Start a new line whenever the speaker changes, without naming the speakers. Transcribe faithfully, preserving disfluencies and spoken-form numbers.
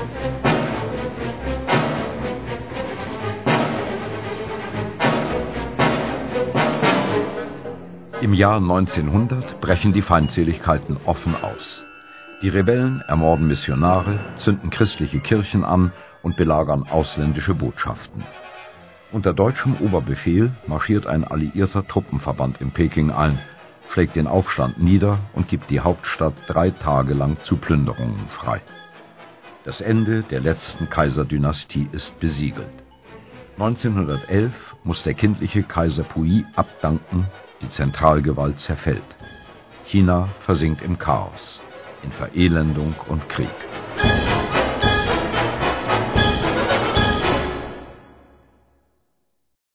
Im Jahr neunzehnhundert brechen die Feindseligkeiten offen aus. Die Rebellen ermorden Missionare, zünden christliche Kirchen an und belagern ausländische Botschaften. Unter deutschem Oberbefehl marschiert ein alliierter Truppenverband in Peking ein, schlägt den Aufstand nieder und gibt die Hauptstadt drei Tage lang zu Plünderungen frei. Das Ende der letzten Kaiserdynastie ist besiegelt. neunzehnhundertelf muss der kindliche Kaiser Puyi abdanken, die Zentralgewalt zerfällt. China versinkt im Chaos, in Verelendung und Krieg.